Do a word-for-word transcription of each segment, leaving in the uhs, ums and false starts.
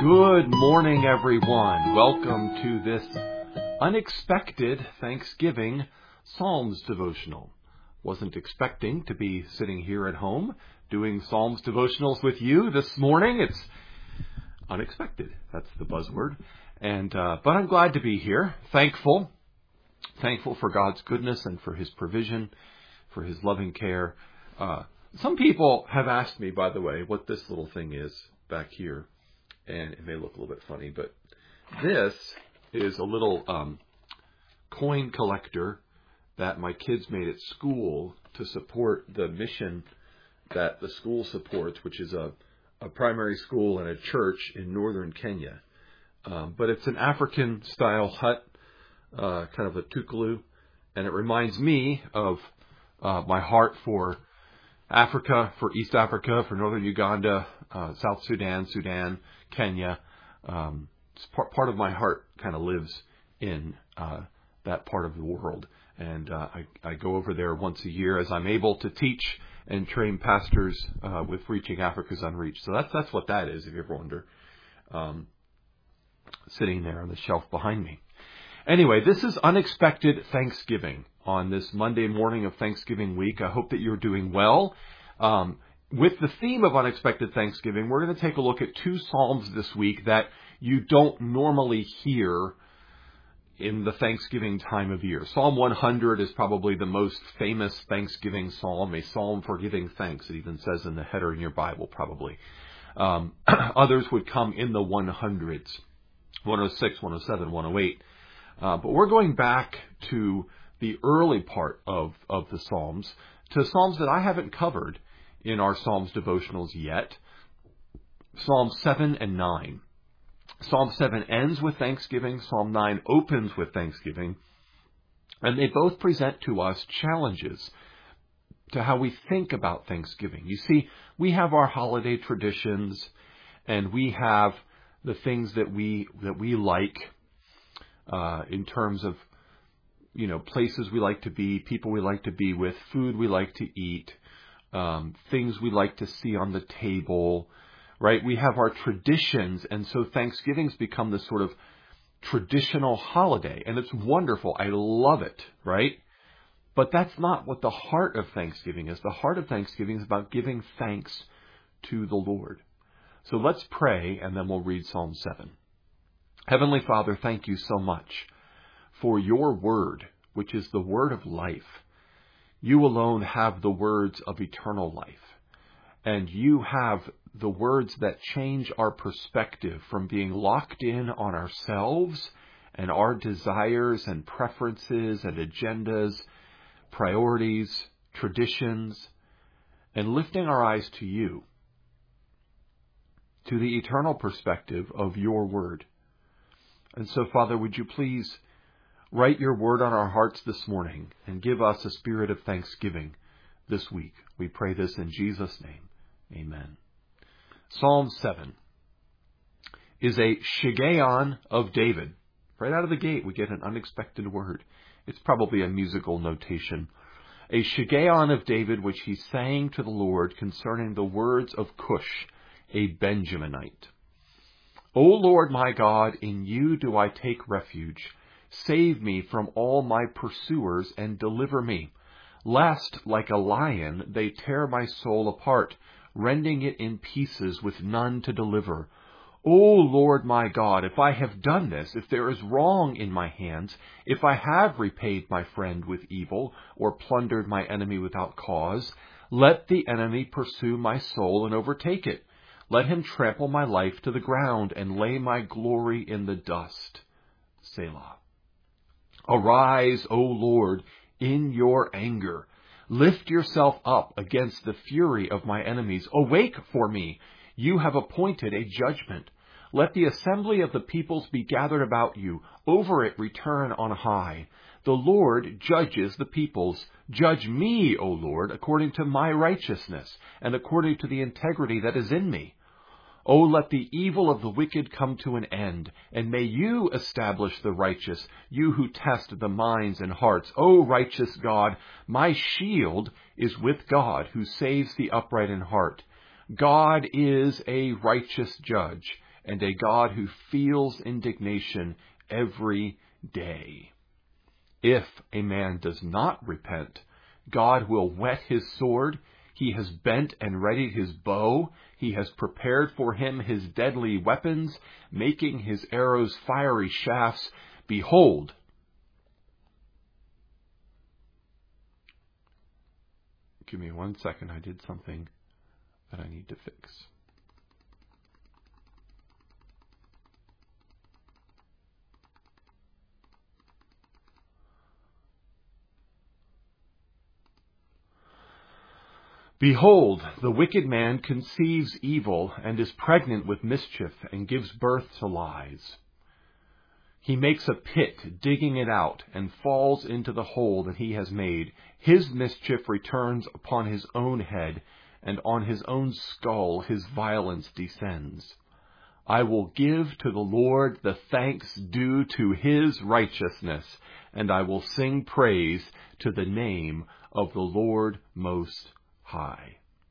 Good morning, everyone. Welcome to this unexpected Thanksgiving Psalms devotional. Wasn't expecting to be sitting here at home doing Psalms devotionals with you this morning. It's unexpected. That's the buzzword. And uh, but I'm glad to be here. Thankful. Thankful for God's goodness and for His provision, for His loving care. Uh, some people have asked me, by the way, what this little thing is back here. And it may look a little bit funny, but this is a little um, coin collector that my kids made at school to support the mission that the school supports, which is a, a primary school and a church in northern Kenya. Um, but it's an African-style hut, uh, kind of a tukalu, and it reminds me of uh, my heart for Africa, for East Africa, for northern Uganda, uh, South Sudan, Sudan, Kenya. Um, part, part of my heart kind of lives in uh, that part of the world. And uh, I, I go over there once a year as I'm able to teach and train pastors uh, with Reaching Africa's Unreached. So that's that's what that is, if you ever wonder. Um, sitting there on the shelf behind me. Anyway, this is Unexpected Thanksgiving on this Monday morning of Thanksgiving week. I hope that you're doing well. Um, with the theme of Unexpected Thanksgiving, we're going to take a look at two Psalms this week that you don't normally hear in the Thanksgiving time of year. Psalm one hundred is probably the most famous Thanksgiving psalm, a psalm for giving thanks. It even says in the header in your Bible, probably. Um, others would come in the one hundreds, one oh six, one oh seven, one oh eight. Uh, but we're going back to the early part of, of the Psalms, to Psalms that I haven't covered in our Psalms devotionals yet. Psalm seven and nine. Psalm seven ends with thanksgiving. Psalm nine opens with thanksgiving. And they both present to us challenges to how we think about Thanksgiving. You see, we have our holiday traditions, and we have the things that we that we like uh, in terms of, you know, places we like to be, people we like to be with, food we like to eat, um, things we like to see on the table, right? We have our traditions, and so Thanksgiving's become this sort of traditional holiday, and it's wonderful. I love it, right? But that's not what the heart of Thanksgiving is. The heart of Thanksgiving is about giving thanks to the Lord. So let's pray, and then we'll read Psalm seven. Heavenly Father, thank you so much for your word, which is the word of life. You alone have the words of eternal life. And you have the words that change our perspective from being locked in on ourselves and our desires and preferences and agendas, priorities, traditions, and lifting our eyes to you, to the eternal perspective of your word. And so, Father, would you please write your word on our hearts this morning and give us a spirit of thanksgiving this week. We pray this in Jesus' name. Amen. Psalm seven is a Shiggaion of David. Right out of the gate, we get an unexpected word. It's probably a musical notation. A Shiggaion of David, which he sang to the Lord concerning the words of Cush, a Benjaminite. O Lord my God, in you do I take refuge. Save me from all my pursuers and deliver me, lest, like a lion, they tear my soul apart, rending it in pieces with none to deliver. O Lord my God, if I have done this, if there is wrong in my hands, if I have repaid my friend with evil, or plundered my enemy without cause, let the enemy pursue my soul and overtake it. Let him trample my life to the ground and lay my glory in the dust. Selah. Arise, O Lord, in your anger. Lift yourself up against the fury of my enemies. Awake for me. You have appointed a judgment. Let the assembly of the peoples be gathered about you. Over it return on high. The Lord judges the peoples. Judge me, O Lord, according to my righteousness and according to the integrity that is in me. O let the evil of the wicked come to an end, and may you establish the righteous, you who test the minds and hearts. O righteous God, my shield is with God, who saves the upright in heart. God is a righteous judge, and a God who feels indignation every day. If a man does not repent, God will whet his sword. He has bent and readied his bow. He has prepared for him his deadly weapons, making his arrows fiery shafts. Behold, give me one second. I did something that I need to fix. Behold, the wicked man conceives evil and is pregnant with mischief and gives birth to lies. He makes a pit, digging it out, and falls into the hole that he has made. His mischief returns upon his own head, and on his own skull his violence descends. I will give to the Lord the thanks due to his righteousness, and I will sing praise to the name of the Lord Most High.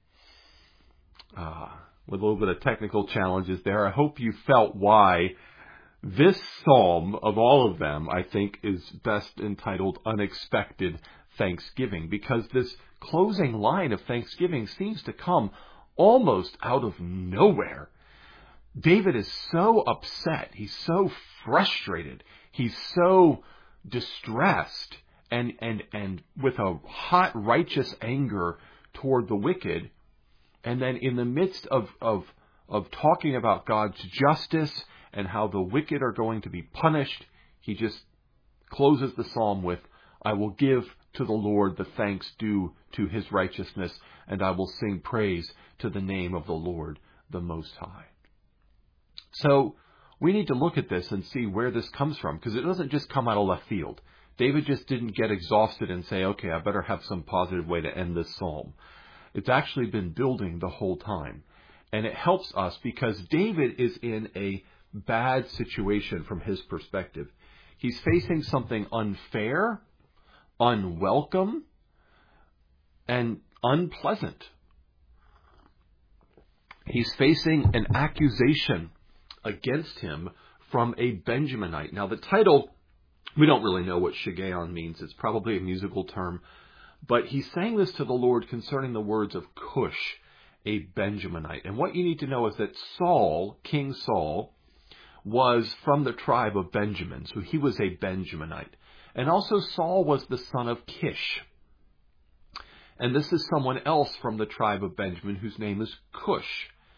Uh, with a little bit of technical challenges there, I hope you felt why this psalm, of all of them, I think is best entitled Unexpected Thanksgiving, because this closing line of Thanksgiving seems to come almost out of nowhere. David is so upset. He's so frustrated. He's so distressed and, and, and with a hot, righteous anger toward the wicked. And then in the midst of, of, of talking about God's justice and how the wicked are going to be punished, he just closes the psalm with, I will give to the Lord the thanks due to his righteousness, and I will sing praise to the name of the Lord, the Most High. So we need to look at this and see where this comes from, because it doesn't just come out of left field. David just didn't get exhausted and say, okay, I better have some positive way to end this psalm. It's actually been building the whole time. And it helps us because David is in a bad situation from his perspective. He's facing something unfair, unwelcome, and unpleasant. He's facing an accusation against him from a Benjaminite. Now, the title, we don't really know what Shiggaion means. It's probably a musical term. But he's saying this to the Lord concerning the words of Cush, a Benjaminite. And what you need to know is that Saul, King Saul, was from the tribe of Benjamin. So he was a Benjaminite. And also Saul was the son of Kish. And this is someone else from the tribe of Benjamin whose name is Cush.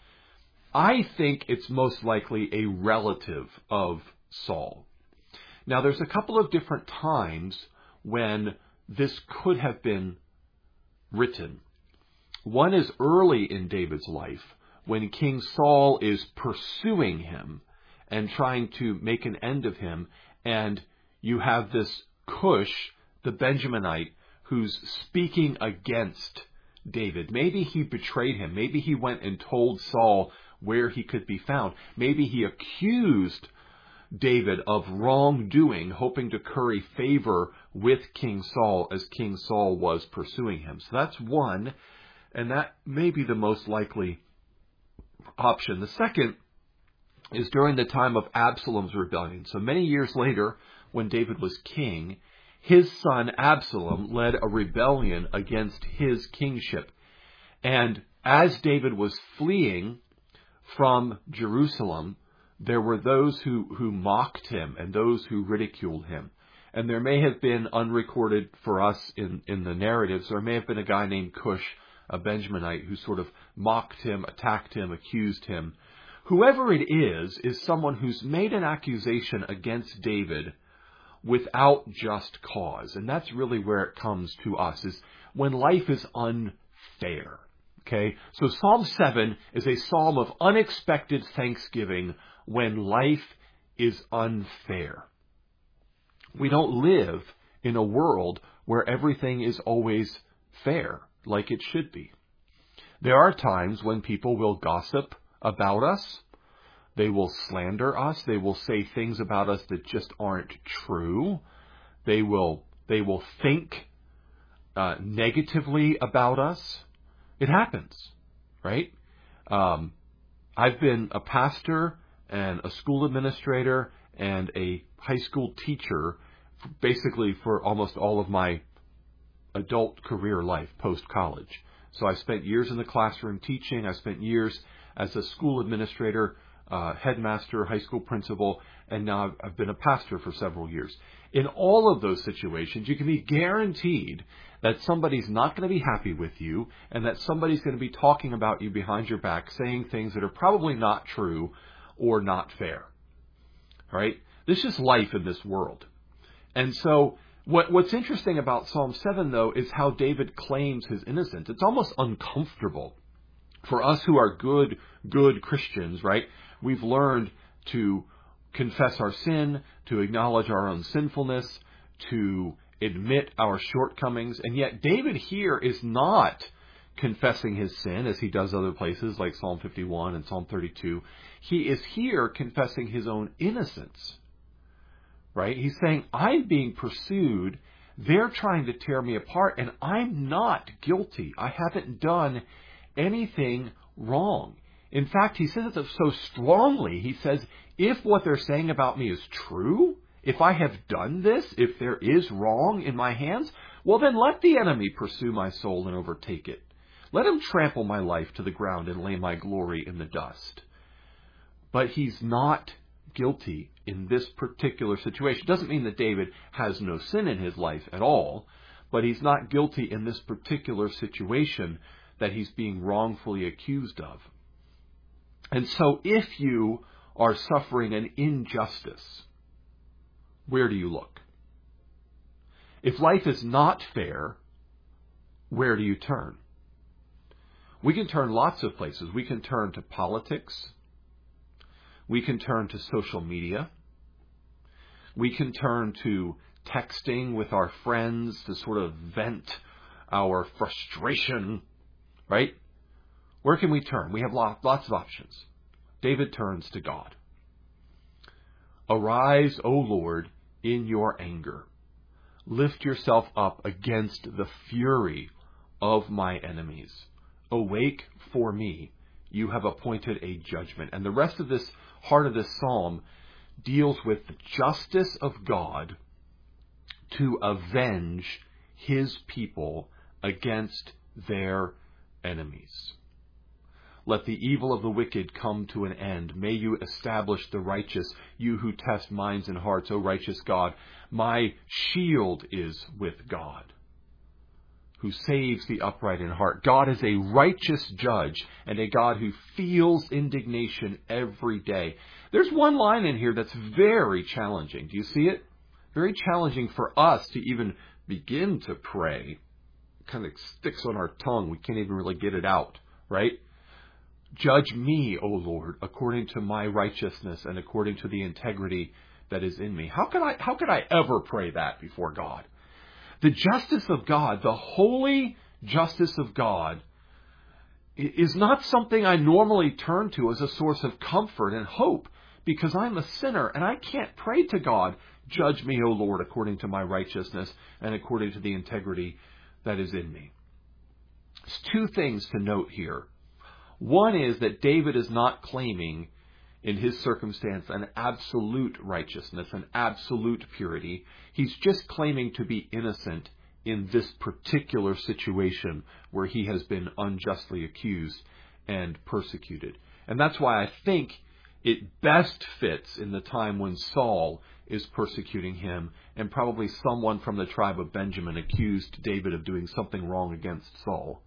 I think it's most likely a relative of Saul. Now, there's a couple of different times when this could have been written. One is early in David's life, when King Saul is pursuing him and trying to make an end of him, and you have this Cush, the Benjaminite, who's speaking against David. Maybe he betrayed him. Maybe he went and told Saul where he could be found. Maybe he accused David of wrongdoing, hoping to curry favor with King Saul as King Saul was pursuing him. So that's one, and that may be the most likely option. The second is during the time of Absalom's rebellion. So many years later, when David was king, his son Absalom led a rebellion against his kingship. And as David was fleeing from Jerusalem, there were those who, who mocked him and those who ridiculed him. And there may have been, unrecorded for us in, in the narratives, there may have been a guy named Cush, a Benjaminite, who sort of mocked him, attacked him, accused him. Whoever it is, is someone who's made an accusation against David without just cause. And that's really where it comes to us, is when life is unfair. Okay? So Psalm seven is a psalm of unexpected thanksgiving when life is unfair. We don't live in a world where everything is always fair, like it should be. There are times when people will gossip about us. They will slander us. They will say things about us that just aren't true. They will, they will think uh, negatively about us. It happens, right? Um, I've been a pastor and a school administrator and a high school teacher, basically for almost all of my adult career life post-college. So I spent years in the classroom teaching. I spent years as a school administrator, uh, headmaster, high school principal, and now I've, I've been a pastor for several years. In all of those situations, you can be guaranteed that somebody's not going to be happy with you and that somebody's going to be talking about you behind your back, saying things that are probably not true or not fair. All right? This is life in this world. And so what, what's interesting about Psalm seven, though, is how David claims his innocence. It's almost uncomfortable for us who are good, good Christians, right? We've learned to confess our sin, to acknowledge our own sinfulness, to admit our shortcomings. And yet David here is not confessing his sin as he does other places like Psalm fifty-one and Psalm thirty-two. He is here confessing his own innocence. Right? He's saying, I'm being pursued. They're trying to tear me apart, and I'm not guilty. I haven't done anything wrong. In fact, he says it so strongly. He says, if what they're saying about me is true, if I have done this, if there is wrong in my hands, well, then let the enemy pursue my soul and overtake it. Let him trample my life to the ground and lay my glory in the dust. But he's not guilty in this particular situation. Doesn't mean that David has no sin in his life at all, but he's not guilty in this particular situation that he's being wrongfully accused of. And so if you are suffering an injustice, where do you look? If life is not fair, where do you turn? We can turn lots of places. We can turn to politics. We can turn to social media. We can turn to texting with our friends to sort of vent our frustration, right? Where can we turn? We have lots of options. David turns to God. Arise, O Lord, in your anger. Lift yourself up against the fury of my enemies. Awake for me. You have appointed a judgment. And the rest of this heart of this psalm deals with the justice of God to avenge his people against their enemies. Let the evil of the wicked come to an end. May you establish the righteous, you who test minds and hearts, O righteous God. My shield is with God, who saves the upright in heart. God is a righteous judge and a God who feels indignation every day. There's one line in here that's very challenging. Do you see it? Very challenging for us to even begin to pray. It kind of sticks on our tongue. We can't even really get it out, right? Judge me, O Lord, according to my righteousness and according to the integrity that is in me. How could I, how could I ever pray that before God? The justice of God, the holy justice of God, is not something I normally turn to as a source of comfort and hope, because I'm a sinner and I can't pray to God, judge me, O Lord, according to my righteousness and according to the integrity that is in me. There's two things to note here. One is that David is not claiming in his circumstance an absolute righteousness, an absolute purity. He's just claiming to be innocent in this particular situation where he has been unjustly accused and persecuted. And that's why I think it best fits in the time when Saul is persecuting him, and probably someone from the tribe of Benjamin accused David of doing something wrong against Saul,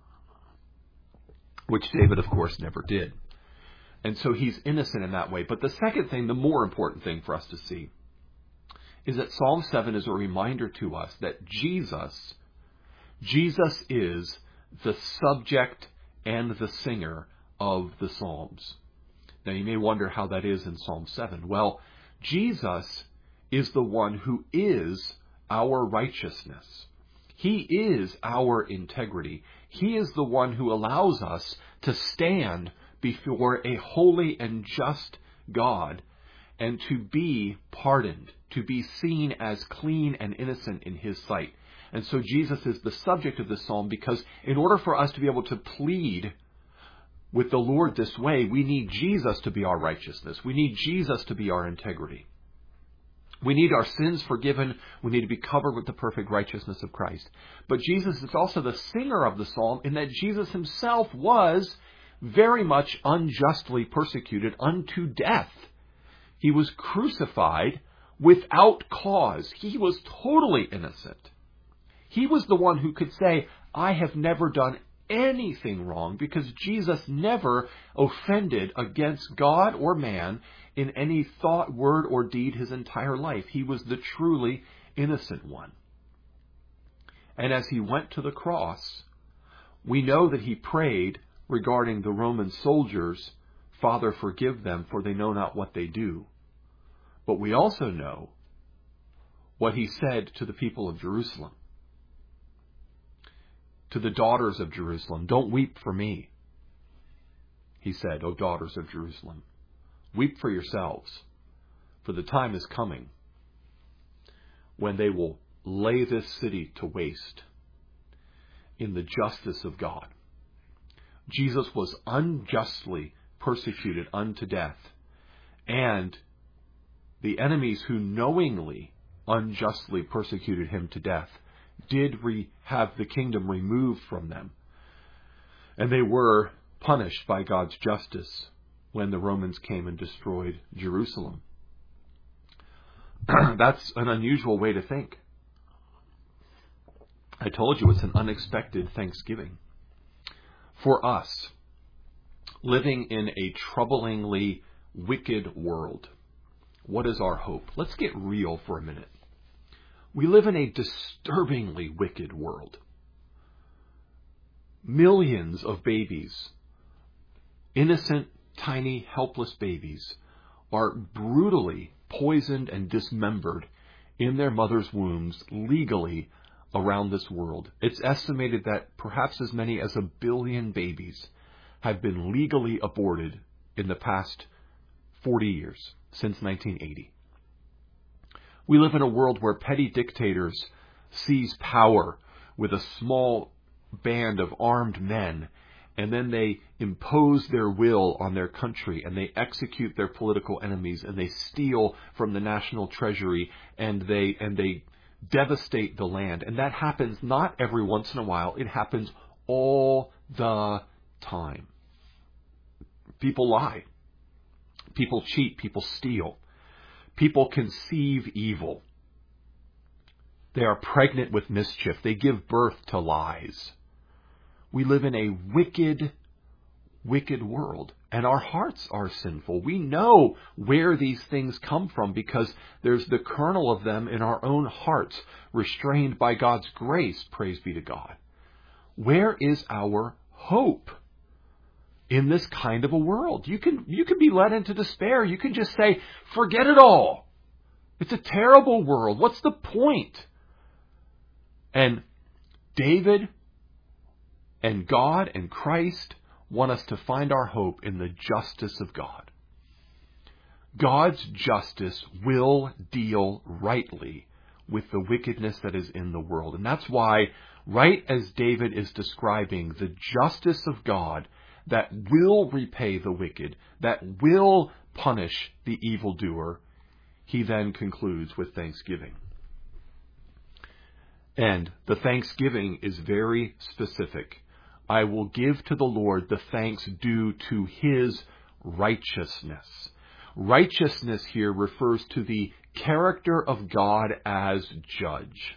which David, of course, never did. And so he's innocent in that way. But the second thing, the more important thing for us to see, is that Psalm seven is a reminder to us that Jesus, Jesus is the subject and the singer of the Psalms. Now you may wonder how that is in Psalm seven. Well, Jesus is the one who is our righteousness. He is our integrity. He is the one who allows us to stand before a holy and just God and to be pardoned, to be seen as clean and innocent in his sight. And so Jesus is the subject of this psalm, because in order for us to be able to plead with the Lord this way, we need Jesus to be our righteousness. We need Jesus to be our integrity. We need our sins forgiven. We need to be covered with the perfect righteousness of Christ. But Jesus is also the singer of the psalm in that Jesus himself was very much unjustly persecuted unto death. He was crucified without cause. He was totally innocent. He was the one who could say, I have never done anything wrong, because Jesus never offended against God or man in any thought, word, or deed his entire life. He was the truly innocent one. And as he went to the cross, we know that he prayed regarding the Roman soldiers, Father, forgive them, for they know not what they do. But we also know what he said to the people of Jerusalem. To the daughters of Jerusalem, don't weep for me. He said, O daughters of Jerusalem, weep for yourselves, for the time is coming when they will lay this city to waste in the justice of God. Jesus was unjustly persecuted unto death, and the enemies who knowingly unjustly persecuted him to death did re- have the kingdom removed from them. And they were punished by God's justice when the Romans came and destroyed Jerusalem. That's an unusual way to think. I told you it's an unexpected Thanksgiving. For us, living in a troublingly wicked world, what is our hope? Let's get real for a minute. We live in a disturbingly wicked world. Millions of babies, innocent, tiny, helpless babies, are brutally poisoned and dismembered in their mother's wombs legally around this world. It's estimated that perhaps as many as a billion babies have been legally aborted in the past forty years, since nineteen eighty. We live in a world where petty dictators seize power with a small band of armed men, and then they impose their will on their country, and they execute their political enemies, and they steal from the national treasury, and they and they devastate the land. And that happens not every once in a while, it happens all the time. People lie. People cheat. People steal. People conceive evil. They are pregnant with mischief. They give birth to lies. We live in a wicked, wicked world, and our hearts are sinful. We know where these things come from because there's the kernel of them in our own hearts, restrained by God's grace, praise be to God. Where is our hope in this kind of a world? You can, you can be led into despair. You can just say, forget it all. It's a terrible world. What's the point? And David and God and Christ want us to find our hope in the justice of God. God's justice will deal rightly with the wickedness that is in the world. And that's why, right as David is describing the justice of God that will repay the wicked, that will punish the evildoer, he then concludes with thanksgiving. And the thanksgiving is very specific. I will give to the Lord the thanks due to his righteousness. Righteousness here refers to the character of God as judge.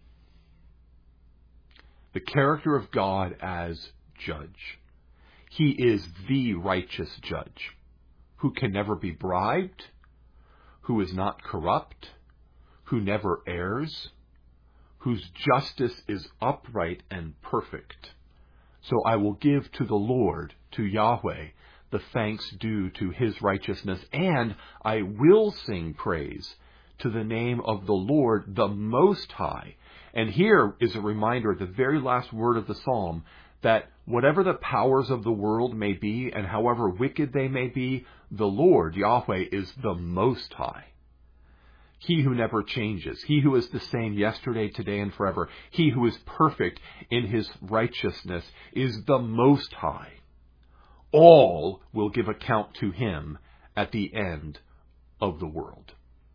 The character of God as judge. He is the righteous judge who can never be bribed, who is not corrupt, who never errs, whose justice is upright and perfect. So I will give to the Lord, to Yahweh, the thanks due to his righteousness, and I will sing praise to the name of the Lord, the Most High. And here is a reminder, the very last word of the psalm, that whatever the powers of the world may be, and however wicked they may be, the Lord, Yahweh, is the Most High. He who never changes. He who is the same yesterday, today, and forever. He who is perfect in his righteousness is the Most High. all will give account to him at the end of the world.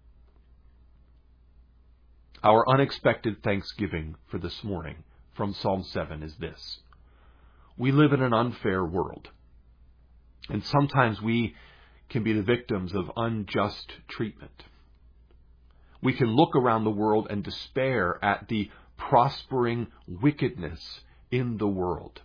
Our unexpected thanksgiving for this morning from Psalm seven is this. We live in an unfair world, and sometimes we can be the victims of unjust treatment. We can look around the world and despair at the prospering wickedness in the world.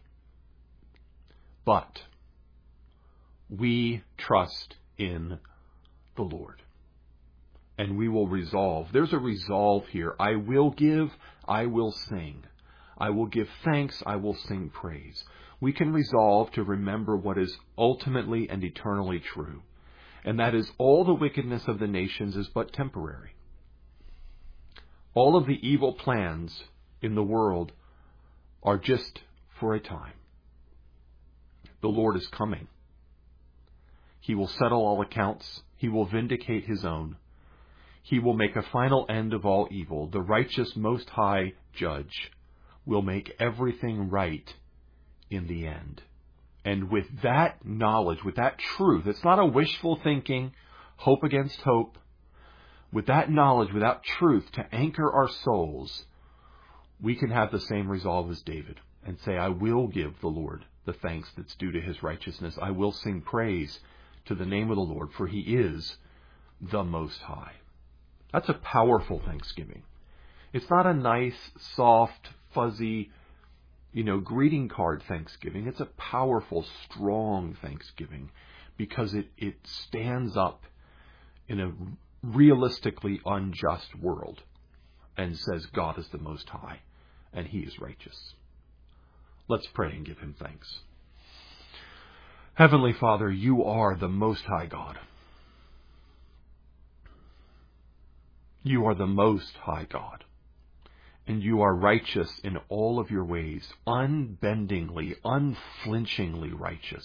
But we trust in the Lord. And we will resolve. There's a resolve here. I will give, I will sing. I will give thanks, I will sing praise. We can resolve to remember what is ultimately and eternally true. And that is, all the wickedness of the nations is but temporary. All of the evil plans in the world are just for a time. The Lord is coming. He will settle all accounts. He will vindicate his own. He will make a final end of all evil. The righteous Most High Judge will make everything right in the end. And with that knowledge, with that truth, it's not a wishful thinking, hope against hope. With that knowledge, with that truth to anchor our souls, we can have the same resolve as David and say, I will give the Lord the thanks that's due to his righteousness. I will sing praise to the name of the Lord, for he is the Most High. That's a powerful thanksgiving. It's not a nice, soft, fuzzy, you know, greeting card thanksgiving. It's a powerful, strong thanksgiving because it, it stands up in a realistically unjust world and says God is the Most High and he is righteous. Let's pray and give him thanks. Heavenly Father, you are the Most High God. You are the Most High God. And you are righteous in all of your ways, unbendingly, unflinchingly righteous.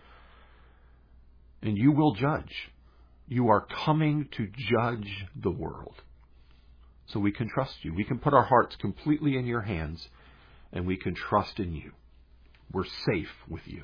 And you will judge. You are coming to judge the world. So we can trust you. We can put our hearts completely in your hands, and we can trust in you. We're safe with you.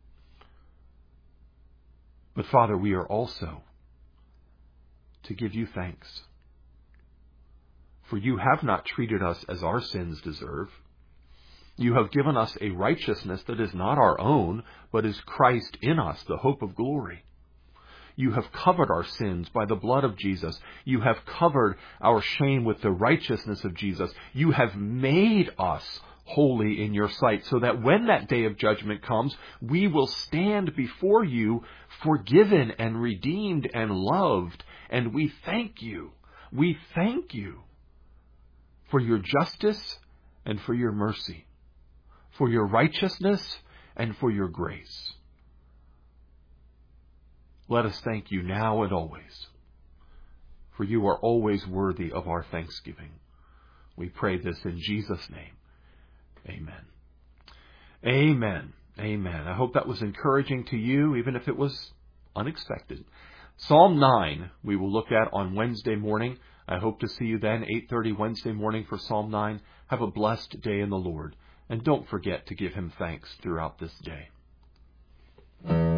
But Father, we are also to give you thanks. For you have not treated us as our sins deserve. You have given us a righteousness that is not our own, but is Christ in us, the hope of glory. You have covered our sins by the blood of Jesus. You have covered our shame with the righteousness of Jesus. You have made us holy in your sight, so that when that day of judgment comes, we will stand before you forgiven and redeemed and loved. And we thank you. We thank you for your justice and for your mercy, for your righteousness and for your grace. Let us thank you now and always, for you are always worthy of our thanksgiving. We pray this in Jesus' name. Amen. Amen. Amen. I hope that was encouraging to you, even if it was unexpected. Psalm nine we will look at on Wednesday morning. I hope to see you then, eight thirty Wednesday morning for Psalm nine. Have a blessed day in the Lord. And don't forget to give him thanks throughout this day.